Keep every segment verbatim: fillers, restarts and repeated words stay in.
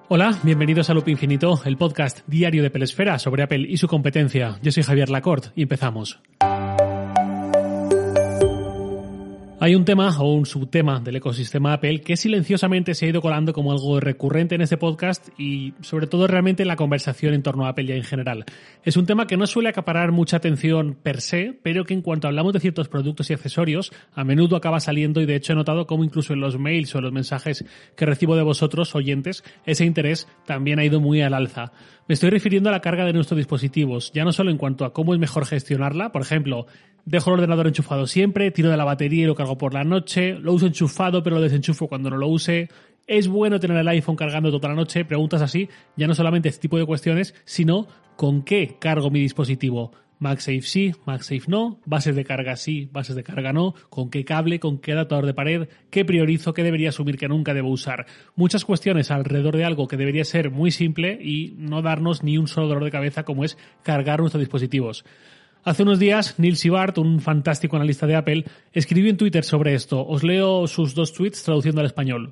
Hola, bienvenidos a Loop Infinito, el podcast diario de Pelesfera sobre Apple y su competencia. Yo soy Javier Lacorte y empezamos. Hay un tema o un subtema del ecosistema Apple que silenciosamente se ha ido colando como algo recurrente en este podcast y sobre todo realmente en la conversación en torno a Apple ya en general. Es un tema que no suele acaparar mucha atención per se, pero que en cuanto hablamos de ciertos productos y accesorios, a menudo acaba saliendo y de hecho he notado cómo incluso en los mails o en los mensajes que recibo de vosotros, oyentes, ese interés también ha ido muy al alza. Me estoy refiriendo a la carga de nuestros dispositivos, ya no solo en cuanto a cómo es mejor gestionarla, por ejemplo, dejo el ordenador enchufado siempre, tiro de la batería y lo cargo por la noche, lo uso enchufado pero lo desenchufo cuando no lo use. ¿Es bueno tener el iPhone cargando toda la noche? Preguntas así, ya no solamente este tipo de cuestiones, sino ¿con qué cargo mi dispositivo? MagSafe sí, MagSafe no, bases de carga sí, bases de carga no, con qué cable, con qué adaptador de pared, qué priorizo, qué debería asumir que nunca debo usar. Muchas cuestiones alrededor de algo que debería ser muy simple y no darnos ni un solo dolor de cabeza como es cargar nuestros dispositivos. Hace unos días, Neil Shibart, un fantástico analista de Apple, escribió en Twitter sobre esto. Os leo sus dos tweets traduciendo al español.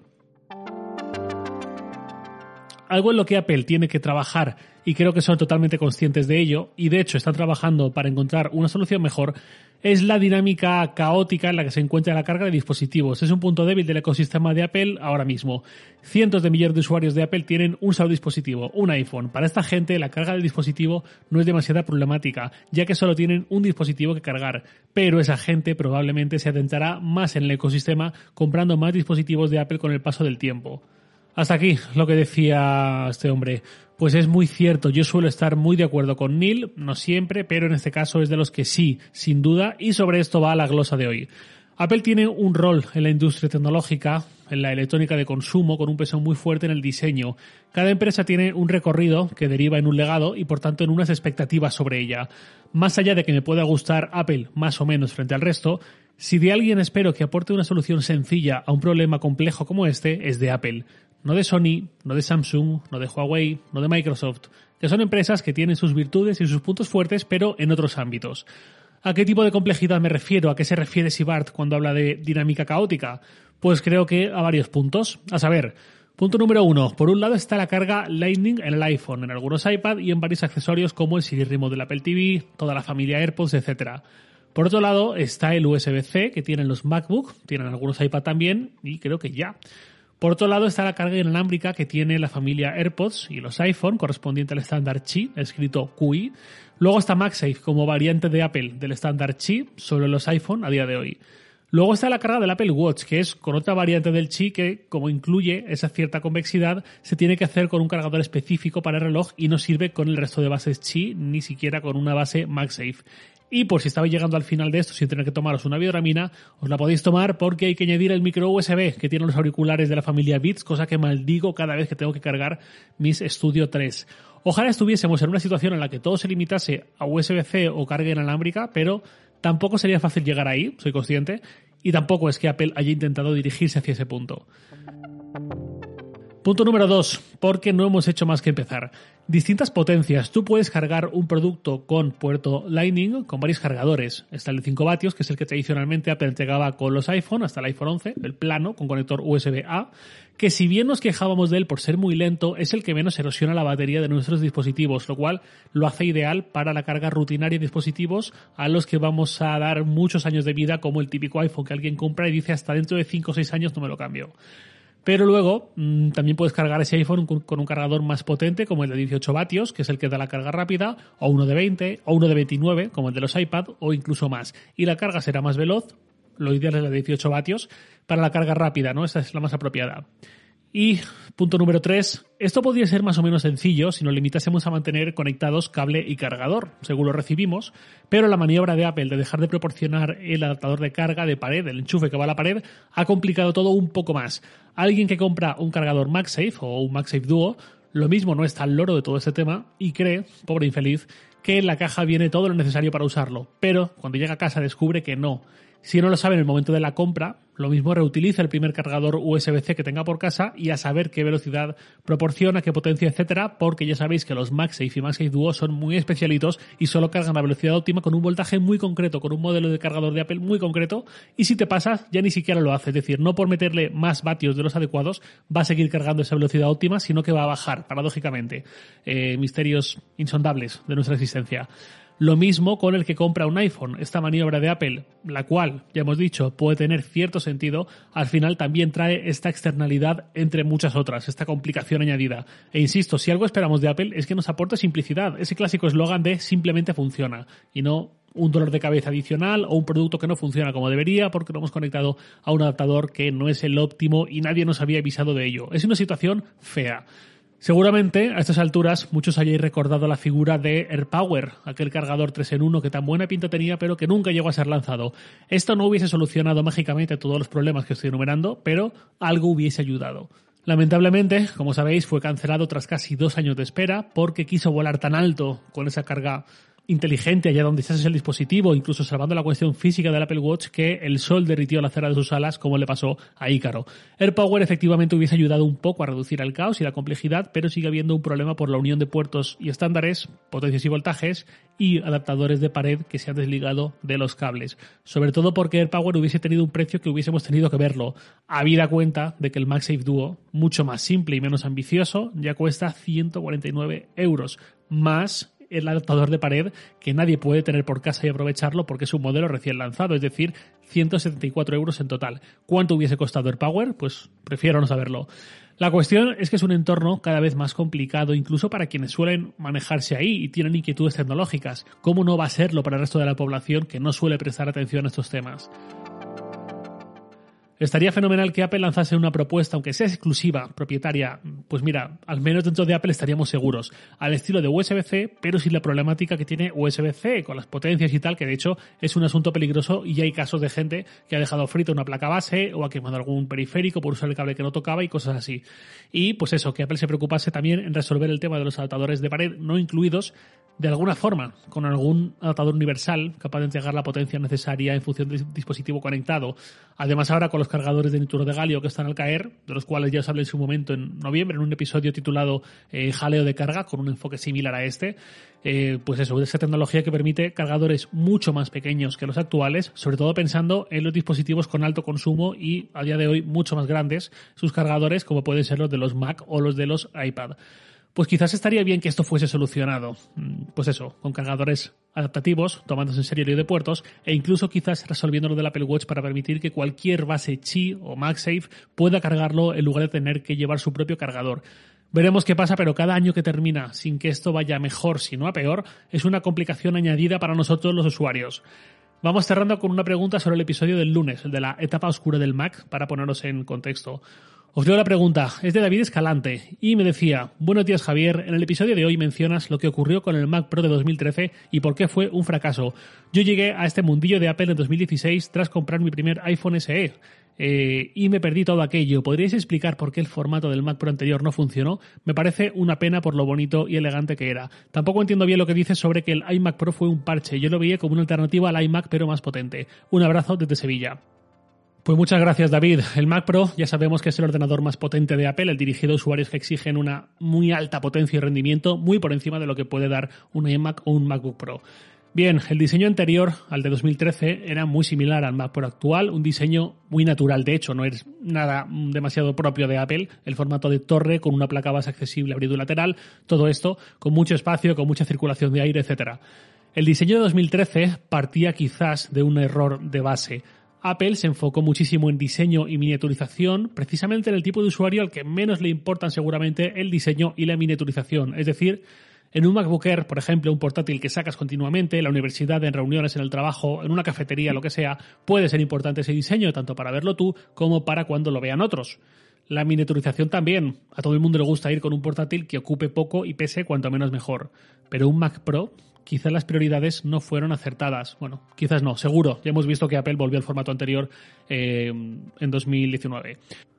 Algo en lo que Apple tiene que trabajar, y creo que son totalmente conscientes de ello, y de hecho están trabajando para encontrar una solución mejor, es la dinámica caótica en la que se encuentra la carga de dispositivos. Es un punto débil del ecosistema de Apple ahora mismo. Cientos de millones de usuarios de Apple tienen un solo dispositivo, un iPhone. Para esta gente la carga del dispositivo no es demasiada problemática, ya que solo tienen un dispositivo que cargar. Pero esa gente probablemente se adentrará más en el ecosistema comprando más dispositivos de Apple con el paso del tiempo. Hasta aquí lo que decía este hombre. Pues es muy cierto, yo suelo estar muy de acuerdo con Neil, no siempre, pero en este caso es de los que sí, sin duda, y sobre esto va la glosa de hoy. Apple tiene un rol en la industria tecnológica, en la electrónica de consumo, con un peso muy fuerte en el diseño. Cada empresa tiene un recorrido que deriva en un legado y por tanto en unas expectativas sobre ella. Más allá de que me pueda gustar Apple más o menos frente al resto, si de alguien espero que aporte una solución sencilla a un problema complejo como este, es de Apple. No de Sony, no de Samsung, no de Huawei, no de Microsoft, que son empresas que tienen sus virtudes y sus puntos fuertes, pero en otros ámbitos. ¿A qué tipo de complejidad me refiero? ¿A qué se refiere Shibart cuando habla de dinámica caótica? Pues creo que a varios puntos. A saber, punto número uno. Por un lado está la carga Lightning en el iPhone, en algunos iPad y en varios accesorios como el Siri Remote del Apple T V, toda la familia AirPods, etcétera. Por otro lado está el U S B C que tienen los MacBook, tienen algunos iPad también y creo que ya. Por otro lado está la carga inalámbrica que tiene la familia AirPods y los iPhone, correspondiente al estándar Qi, escrito Q I. Luego está MagSafe como variante de Apple del estándar Qi, solo en los iPhone a día de hoy. Luego está la carga del Apple Watch, que es con otra variante del Qi que, como incluye esa cierta convexidad, se tiene que hacer con un cargador específico para el reloj y no sirve con el resto de bases Qi, ni siquiera con una base MagSafe. Y por si estabais llegando al final de esto sin tener que tomaros una biodramina, os la podéis tomar porque hay que añadir el micro U S B que tienen los auriculares de la familia Beats, cosa que maldigo cada vez que tengo que cargar mis Studio tres. Ojalá estuviésemos en una situación en la que todo se limitase a U S B C o carga inalámbrica, pero tampoco sería fácil llegar ahí, soy consciente, y tampoco es que Apple haya intentado dirigirse hacia ese punto. Punto número dos, porque no hemos hecho más que empezar. Distintas potencias. Tú puedes cargar un producto con puerto Lightning con varios cargadores. Está el de cinco vatios, que es el que tradicionalmente Apple entregaba con los iPhone, hasta el iPhone once, el plano, con conector U S B A, que si bien nos quejábamos de él por ser muy lento, es el que menos erosiona la batería de nuestros dispositivos, lo cual lo hace ideal para la carga rutinaria de dispositivos a los que vamos a dar muchos años de vida, como el típico iPhone que alguien compra y dice hasta dentro de cinco o seis años no me lo cambio. Pero luego mmm, también puedes cargar ese iPhone con, con un cargador más potente como el de dieciocho vatios, que es el que da la carga rápida, o uno de veinte, o uno de veintinueve, como el de los iPad, o incluso más. Y la carga será más veloz, lo ideal es la de dieciocho vatios, para la carga rápida, ¿no? Esa es la más apropiada. Y punto número tres, esto podría ser más o menos sencillo si nos limitásemos a mantener conectados cable y cargador, según lo recibimos, pero la maniobra de Apple de dejar de proporcionar el adaptador de carga de pared, el enchufe que va a la pared, ha complicado todo un poco más. Alguien que compra un cargador MagSafe o un MagSafe Duo, lo mismo no está al loro de todo este tema y cree, pobre infeliz, que en la caja viene todo lo necesario para usarlo, pero cuando llega a casa descubre que no. Si no lo sabe en el momento de la compra, lo mismo reutiliza el primer cargador U S B C que tenga por casa y a saber qué velocidad proporciona, qué potencia, etcétera, porque ya sabéis que los MagSafe y MagSafe Duo son muy especialitos y solo cargan a velocidad óptima con un voltaje muy concreto, con un modelo de cargador de Apple muy concreto, y si te pasas ya ni siquiera lo hace, es decir, no por meterle más vatios de los adecuados va a seguir cargando esa velocidad óptima, sino que va a bajar, paradójicamente. Eh, misterios insondables de nuestra existencia. Lo mismo con el que compra un iPhone. Esta maniobra de Apple, la cual, ya hemos dicho, puede tener cierto sentido, al final también trae esta externalidad entre muchas otras, esta complicación añadida. E insisto, si algo esperamos de Apple es que nos aporte simplicidad, ese clásico eslogan de simplemente funciona, y no un dolor de cabeza adicional o un producto que no funciona como debería porque lo hemos conectado a un adaptador que no es el óptimo y nadie nos había avisado de ello. Es una situación fea. Seguramente, a estas alturas, muchos hayáis recordado la figura de AirPower, aquel cargador tres en uno que tan buena pinta tenía, pero que nunca llegó a ser lanzado. Esto no hubiese solucionado mágicamente todos los problemas que estoy enumerando, pero algo hubiese ayudado. Lamentablemente, como sabéis, fue cancelado tras casi dos años de espera, porque quiso volar tan alto con esa carga inteligente allá donde estás el dispositivo, incluso salvando la cuestión física del Apple Watch, que el sol derritió la cera de sus alas, como le pasó a Ícaro. AirPower efectivamente hubiese ayudado un poco a reducir el caos y la complejidad, pero sigue habiendo un problema por la unión de puertos y estándares, potencias y voltajes, y adaptadores de pared que se han desligado de los cables. Sobre todo porque AirPower hubiese tenido un precio que hubiésemos tenido que verlo, habida cuenta de que el MagSafe Duo, mucho más simple y menos ambicioso, ya cuesta ciento cuarenta y nueve euros, más el adaptador de pared que nadie puede tener por casa y aprovecharlo porque es un modelo recién lanzado, es decir, ciento setenta y cuatro euros en total. ¿Cuánto hubiese costado AirPower? Pues prefiero no saberlo. La cuestión es que es un entorno cada vez más complicado, incluso para quienes suelen manejarse ahí y tienen inquietudes tecnológicas. ¿Cómo no va a serlo para el resto de la población que no suele prestar atención a estos temas? Estaría fenomenal que Apple lanzase una propuesta, aunque sea exclusiva, propietaria, pues mira, al menos dentro de Apple estaríamos seguros, al estilo de U S B C, pero sin la problemática que tiene U S B C, con las potencias y tal, que de hecho es un asunto peligroso y hay casos de gente que ha dejado frita una placa base o ha quemado algún periférico por usar el cable que no tocaba y cosas así. Y pues eso, que Apple se preocupase también en resolver el tema de los adaptadores de pared no incluidos, de alguna forma, con algún adaptador universal capaz de entregar la potencia necesaria en función del dispositivo conectado. Además, ahora con los cargadores de nitruro de galio que están al caer, de los cuales ya os hablé en su momento en noviembre, en un episodio titulado eh, Jaleo de carga, con un enfoque similar a este, eh, pues eso, esa tecnología que permite cargadores mucho más pequeños que los actuales, sobre todo pensando en los dispositivos con alto consumo y, a día de hoy, mucho más grandes, sus cargadores, como pueden ser los de los Mac o los de los iPad. Pues quizás estaría bien que esto fuese solucionado, pues eso, con cargadores adaptativos, tomándose en serio el lío de puertos, e incluso quizás resolviendo lo del Apple Watch para permitir que cualquier base Qi o MagSafe pueda cargarlo en lugar de tener que llevar su propio cargador. Veremos qué pasa, pero cada año que termina sin que esto vaya mejor, sino a peor, es una complicación añadida para nosotros los usuarios. Vamos cerrando con una pregunta sobre el episodio del lunes, el de la etapa oscura del Mac, para ponernos en contexto. Os leo la pregunta, es de David Escalante, y me decía: buenos días Javier, en el episodio de hoy mencionas lo que ocurrió con el Mac Pro de dos mil trece y por qué fue un fracaso. Yo llegué a este mundillo de Apple en dos mil dieciséis tras comprar mi primer iPhone ese e, eh, y me perdí todo aquello. ¿Podríais explicar por qué el formato del Mac Pro anterior no funcionó? Me parece una pena por lo bonito y elegante que era. Tampoco entiendo bien lo que dices sobre que el iMac Pro fue un parche, yo lo veía como una alternativa al iMac pero más potente. Un abrazo desde Sevilla. Pues muchas gracias, David. El Mac Pro ya sabemos que es el ordenador más potente de Apple, el dirigido a usuarios que exigen una muy alta potencia y rendimiento, muy por encima de lo que puede dar un iMac o un MacBook Pro. Bien, el diseño anterior al de dos mil trece era muy similar al Mac Pro actual, un diseño muy natural, de hecho, no es nada demasiado propio de Apple, el formato de torre con una placa base accesible abrido lateral, todo esto con mucho espacio, con mucha circulación de aire, etcétera. El diseño de dos mil trece partía quizás de un error de base. Apple se enfocó muchísimo en diseño y miniaturización, precisamente en el tipo de usuario al que menos le importan seguramente el diseño y la miniaturización. Es decir, en un MacBook Air, por ejemplo, un portátil que sacas continuamente, en la universidad, en reuniones, en el trabajo, en una cafetería, lo que sea, puede ser importante ese diseño, tanto para verlo tú como para cuando lo vean otros. La miniaturización también. A todo el mundo le gusta ir con un portátil que ocupe poco y pese cuanto menos mejor. Pero un Mac Pro, quizás las prioridades no fueron acertadas. Bueno, quizás no, seguro. Ya hemos visto que Apple volvió al formato anterior eh, en dos mil diecinueve.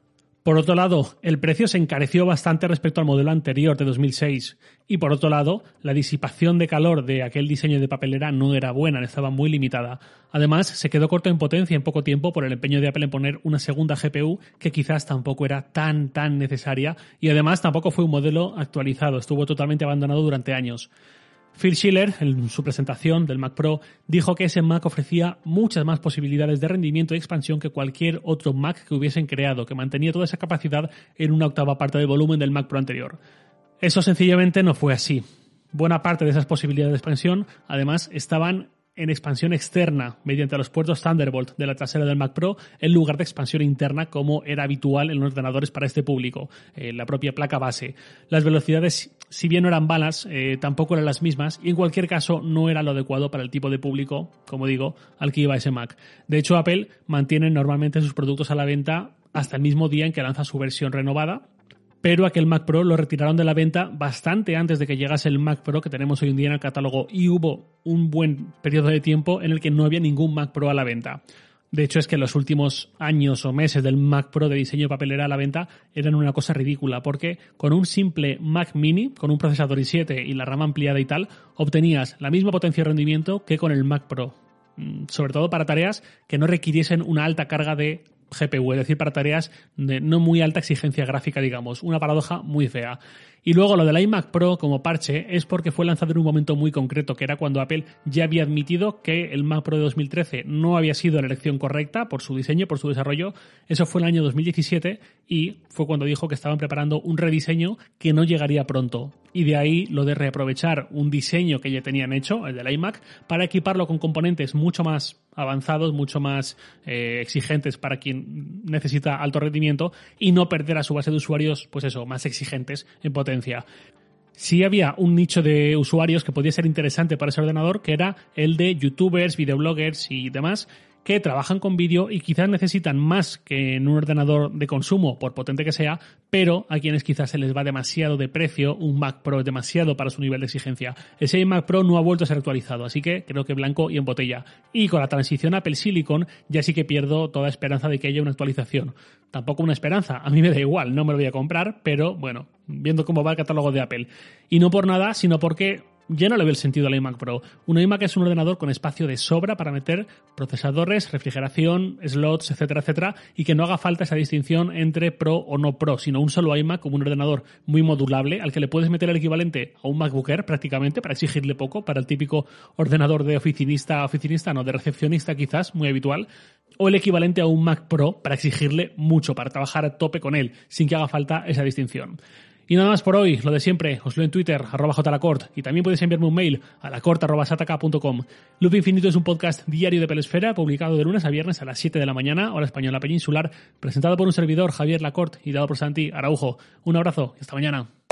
Por otro lado, el precio se encareció bastante respecto al modelo anterior de dos mil seis. Y por otro lado, la disipación de calor de aquel diseño de papelera no era buena, estaba muy limitada. Además, se quedó corto en potencia en poco tiempo por el empeño de Apple en poner una segunda G P U que quizás tampoco era tan, tan necesaria. Y además tampoco fue un modelo actualizado, estuvo totalmente abandonado durante años. Phil Schiller, en su presentación del Mac Pro, dijo que ese Mac ofrecía muchas más posibilidades de rendimiento y expansión que cualquier otro Mac que hubiesen creado, que mantenía toda esa capacidad en una octava parte del volumen del Mac Pro anterior. Eso sencillamente no fue así. Buena parte de esas posibilidades de expansión, además, estaban en expansión externa mediante los puertos Thunderbolt de la trasera del Mac Pro en lugar de expansión interna como era habitual en los ordenadores para este público, eh, la propia placa base. Las velocidades, si bien no eran balas, eh, tampoco eran las mismas y en cualquier caso no era lo adecuado para el tipo de público, como digo, al que iba ese Mac. De hecho, Apple mantiene normalmente sus productos a la venta hasta el mismo día en que lanza su versión renovada, pero aquel Mac Pro lo retiraron de la venta bastante antes de que llegase el Mac Pro que tenemos hoy en día en el catálogo y hubo un buen periodo de tiempo en el que no había ningún Mac Pro a la venta. De hecho, es que los últimos años o meses del Mac Pro de diseño de papelera a la venta eran una cosa ridícula porque con un simple Mac Mini, con un procesador i siete y la RAM ampliada y tal, obtenías la misma potencia y rendimiento que con el Mac Pro. Sobre todo para tareas que no requiriesen una alta carga de G P U, es decir, para tareas de no muy alta exigencia gráfica, digamos. Una paradoja muy fea. Y luego lo del iMac Pro como parche es porque fue lanzado en un momento muy concreto, que era cuando Apple ya había admitido que el Mac Pro de dos mil trece no había sido la elección correcta por su diseño, por su desarrollo. Eso fue en el año dos mil diecisiete y fue cuando dijo que estaban preparando un rediseño que no llegaría pronto. Y de ahí lo de reaprovechar un diseño que ya tenían hecho, el del iMac, para equiparlo con componentes mucho más avanzados, mucho más eh, exigentes para quien necesita alto rendimiento y no perder a su base de usuarios, pues eso, más exigentes en potencia. Sí había un nicho de usuarios que podía ser interesante para ese ordenador, que era el de youtubers, videobloggers y demás, que trabajan con vídeo y quizás necesitan más que en un ordenador de consumo, por potente que sea, pero a quienes quizás se les va demasiado de precio, un Mac Pro es demasiado para su nivel de exigencia. Ese iMac Pro no ha vuelto a ser actualizado, así que creo que blanco y en botella. Y con la transición a Apple Silicon ya sí que pierdo toda esperanza de que haya una actualización. Tampoco una esperanza, a mí me da igual, no me lo voy a comprar, pero bueno, viendo cómo va el catálogo de Apple. Y no por nada, sino porque ya no le veo el sentido al iMac Pro. Un iMac es un ordenador con espacio de sobra para meter procesadores, refrigeración, slots, etcétera, etcétera, y que no haga falta esa distinción entre Pro o no Pro, sino un solo iMac como un ordenador muy modulable al que le puedes meter el equivalente a un MacBook Air prácticamente para exigirle poco, para el típico ordenador de oficinista, oficinista no, de recepcionista quizás, muy habitual, o el equivalente a un Mac Pro para exigirle mucho, para trabajar a tope con él, sin que haga falta esa distinción. Y nada más por hoy, lo de siempre, os leo en Twitter, arroba jlacort, y también podéis enviarme un mail a lacort arroba sataka punto com. Loop Infinito es un podcast diario de Pelesfera, publicado de lunes a viernes a las siete de la mañana, hora española peninsular, presentado por un servidor, Javier Lacort, y dado por Santi Araujo. Un abrazo y hasta mañana.